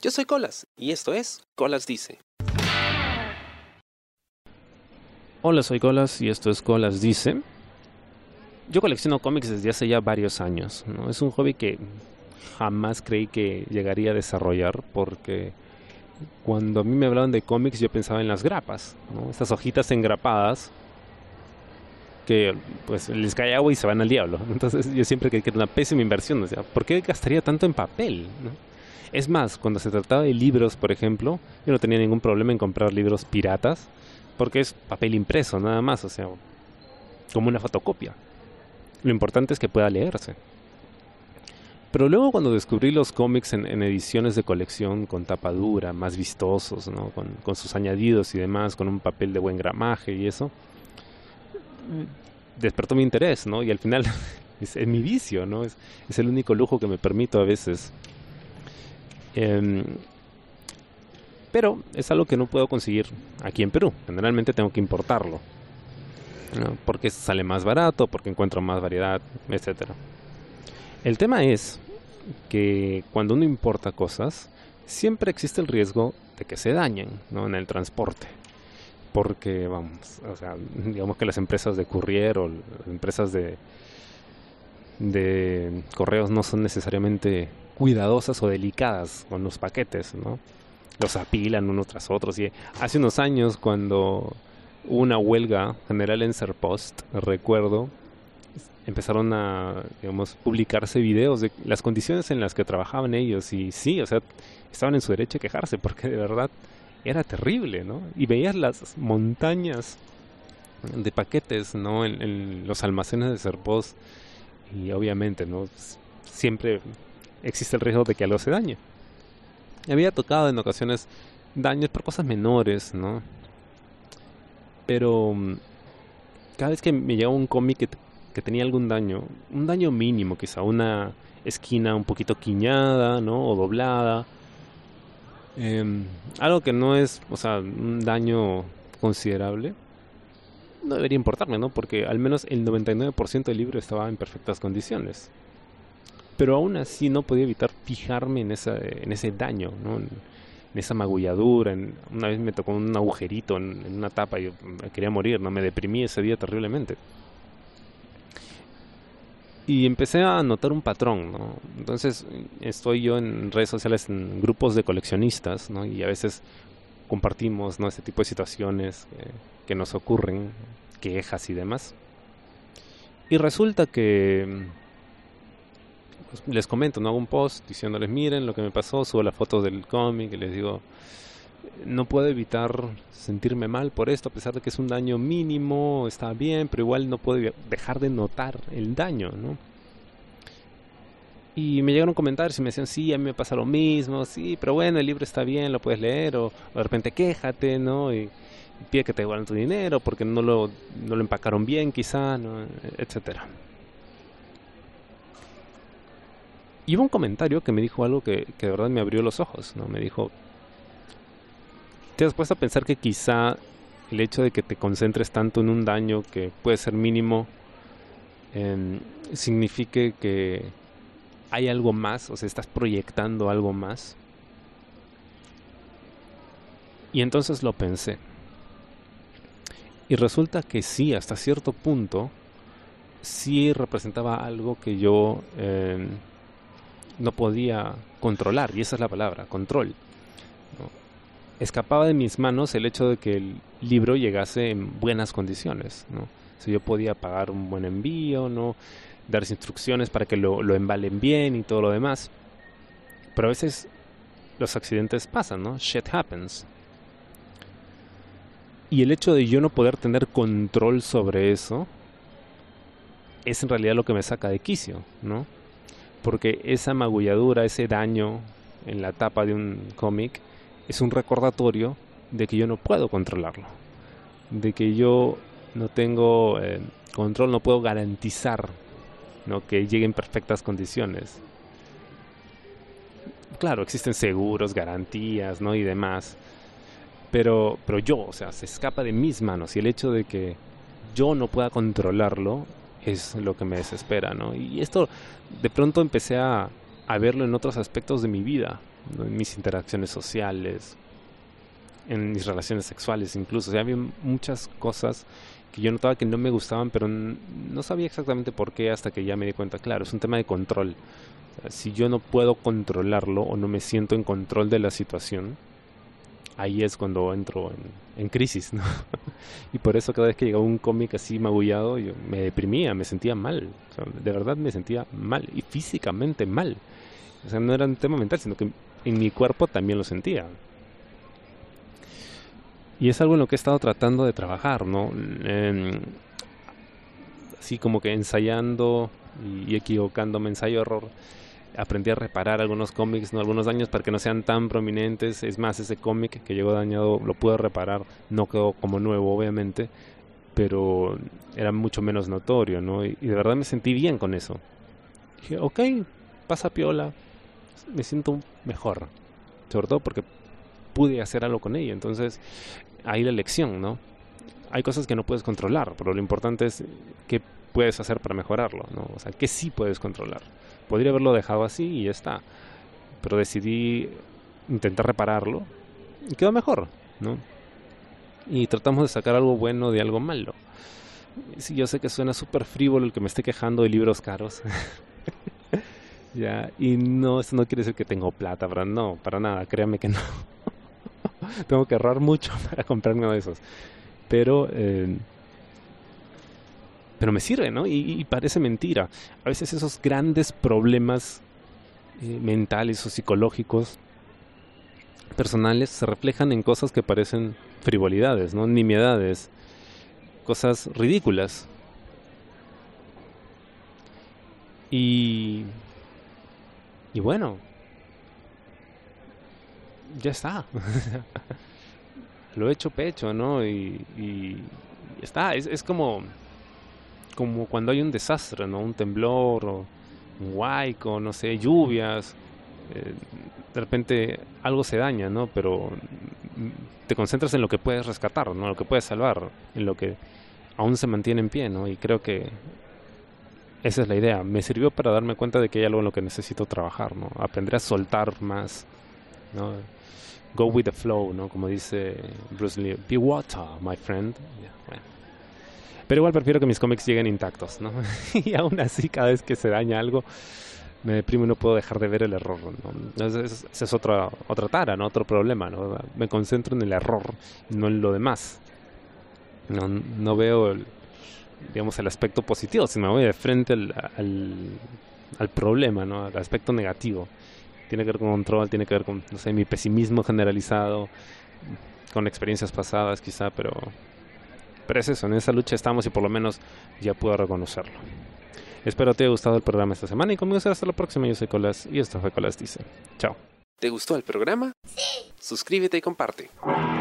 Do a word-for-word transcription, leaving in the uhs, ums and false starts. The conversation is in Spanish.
Yo soy Colas y esto es Colas Dice. Hola, soy Colas y esto es Colas Dice. Yo colecciono cómics desde hace ya varios años, ¿no? Es un hobby que jamás creí que llegaría a desarrollar porque cuando a mí me hablaban de cómics yo pensaba en las grapas, ¿no? Estas hojitas engrapadas que pues les cae agua y se van al diablo. Entonces yo siempre creí que era una pésima inversión. O sea, ¿por qué gastaría tanto en papel, ¿no? Es más, cuando se trataba de libros, por ejemplo, yo no tenía ningún problema en comprar libros piratas porque es papel impreso, nada más, o sea, como una fotocopia. Lo importante es que pueda leerse. Pero luego cuando descubrí los cómics en, en ediciones de colección con tapa dura, más vistosos, ¿no? Con, con sus añadidos y demás, con un papel de buen gramaje y eso, despertó mi interés, ¿no? Y al final es, es mi vicio, ¿no? Es, es el único lujo que me permito a veces. Eh, pero es algo que no puedo conseguir aquí en Perú. Generalmente tengo que importarlo, ¿no? Porque sale más barato, porque encuentro más variedad, etcétera. El tema es que cuando uno importa cosas, siempre existe el riesgo de que se dañen, ¿no? En el transporte. Porque, vamos, o sea, digamos que las empresas de courier o las empresas de, de correos no son necesariamente cuidadosas o delicadas con los paquetes, ¿no? Los apilan uno tras otros. Y hace unos años, cuando hubo una huelga general en Serpost, recuerdo, empezaron a, digamos, publicarse videos de las condiciones en las que trabajaban ellos. Y sí, o sea, estaban en su derecho a quejarse porque de verdad era terrible, ¿no? Y veías las montañas de paquetes, ¿no? En, en los almacenes de Serpost. Y obviamente, ¿no? Siempre existe el riesgo de que algo se dañe. Había tocado en ocasiones daños por cosas menores, ¿no? Pero cada vez que me llegaba un cómic que, que tenía algún daño, un daño mínimo quizá, una esquina un poquito quiñada, ¿no? O doblada. Eh, algo que no es, o sea, un daño considerable, no debería importarme, ¿no? Porque al menos el noventa y nueve por ciento del libro estaba en perfectas condiciones. Pero aún así no podía evitar fijarme en, esa, en ese daño, ¿no? En, en esa magulladura. En, una vez me tocó un agujerito en, en una tapa y yo me quería morir, ¿no? Me deprimí ese día terriblemente. Y empecé a notar un patrón, ¿no? Entonces estoy yo en redes sociales, en grupos de coleccionistas, ¿no? Y a veces compartimos, ¿no? Este tipo de situaciones que, que nos ocurren, quejas y demás. Y resulta que pues, les comento, no hago un post diciéndoles miren lo que me pasó, subo la foto del cómic y les digo no puedo evitar sentirme mal por esto a pesar de que es un daño mínimo, está bien, pero igual no puedo dejar de notar el daño, ¿no? Y me llegaron comentarios y me decían sí, a mí me pasa lo mismo, sí, pero bueno, el libro está bien, lo puedes leer, o, o de repente quéjate, ¿no? Y, y pide que te devuelvan tu dinero porque no lo, no lo empacaron bien quizá, ¿no? Etcétera. Y hubo un comentario que me dijo algo que, que de verdad me abrió los ojos, ¿no? Me dijo, ¿te has puesto a pensar que quizá el hecho de que te concentres tanto en un daño que puede ser mínimo eh, signifique que hay algo más, o sea, estás proyectando algo más? Y entonces lo pensé. Y resulta que sí, hasta cierto punto, sí representaba algo que yo eh, no podía controlar, y esa es la palabra, control, ¿no? Escapaba de mis manos el hecho de que el libro llegase en buenas condiciones, ¿no? O sea, yo podía pagar un buen envío, ¿no? Dar instrucciones para que lo, lo embalen bien y todo lo demás. Pero a veces los accidentes pasan, ¿no? Shit happens. Y el hecho de yo no poder tener control sobre eso es en realidad lo que me saca de quicio, ¿no? Porque esa magulladura, ese daño en la tapa de un cómic es un recordatorio de que yo no puedo controlarlo, de que yo no tengo eh, control, no puedo garantizar, ¿no? Que llegue en perfectas condiciones. Claro, existen seguros, garantías, ¿no? Y demás, pero, pero yo, o sea, se escapa de mis manos y el hecho de que yo no pueda controlarlo es lo que me desespera, ¿no? Y esto de pronto empecé a, a verlo en otros aspectos de mi vida, ¿no? En mis interacciones sociales, en mis relaciones sexuales incluso. O sea, había muchas cosas que yo notaba que no me gustaban, pero n- no sabía exactamente por qué hasta que ya me di cuenta. Claro, es un tema de control. O sea, si yo no puedo controlarlo o no me siento en control de la situación, ahí es cuando entro en, en crisis, ¿no? Y por eso cada vez que llegaba un cómic así magullado, yo me deprimía, me sentía mal. O sea, de verdad me sentía mal y físicamente mal. O sea, no era un tema mental, sino que en mi cuerpo también lo sentía. Y es algo en lo que he estado tratando de trabajar, ¿no? Em, así como que ensayando y, y equivocándome, ensayo-error. Aprendí a reparar algunos cómics, ¿no? Algunos daños para que no sean tan prominentes. Es más, ese cómic que llegó dañado lo pude reparar, no quedó como nuevo, obviamente, pero era mucho menos notorio, ¿no? Y, y de verdad me sentí bien con eso. Dije, ok, pasa piola, me siento mejor, sobre todo porque pude hacer algo con ella. Entonces, ahí la lección, ¿no? Hay cosas que no puedes controlar, pero lo importante es qué puedes hacer para mejorarlo, ¿no? O sea, qué sí puedes controlar. Podría haberlo dejado así y ya está, pero decidí intentar repararlo y quedó mejor, ¿no? Y tratamos de sacar algo bueno de algo malo. Sí, yo sé que suena súper frívolo el que me esté quejando de libros caros. Ya, y no, esto no quiere decir que tengo plata, ¿verdad? No, para nada, créanme que no. Tengo que ahorrar mucho para comprarme uno de esos. Pero, eh, pero me sirve, ¿no? Y, y parece mentira. A veces esos grandes problemas eh, mentales o psicológicos personales se reflejan en cosas que parecen frivolidades, ¿no? Nimiedades, cosas ridículas. Y, y bueno, ya está. Lo he hecho pecho, ¿no? Y, y ya está. Es, es como, como cuando hay un desastre, ¿no? Un temblor o un huaico, no sé, lluvias. eh, de repente algo se daña, ¿no? Pero mm, te concentras en lo que puedes rescatar, ¿no? Lo que puedes salvar, en lo que aún se mantiene en pie, ¿no? Y creo que esa es la idea. Me sirvió para darme cuenta de que hay algo en lo que necesito trabajar, ¿no? Aprender a soltar más, ¿no? Go with the flow, ¿no? Como dice Bruce Lee, be water, my friend. Yeah, bueno. Pero igual prefiero que mis cómics lleguen intactos, ¿no? Y aún así, cada vez que se daña algo, me deprimo y no puedo dejar de ver el error, ¿no? Esa es, esa es otra, otra tara, ¿no? Otro problema, ¿no? Me concentro en el error, no en lo demás. No, no veo, el, digamos, el aspecto positivo, sino me voy de frente al, al, al problema, ¿no? Al aspecto negativo. Tiene que ver con control, tiene que ver con, no sé, mi pesimismo generalizado, con experiencias pasadas quizá, pero, pero es eso, en esa lucha estamos y por lo menos ya puedo reconocerlo. Espero te haya gustado el programa esta semana y conmigo será hasta la próxima. Yo soy Colas y esto fue Colas Dice. Chao. ¿Te gustó el programa? Sí. Suscríbete y comparte.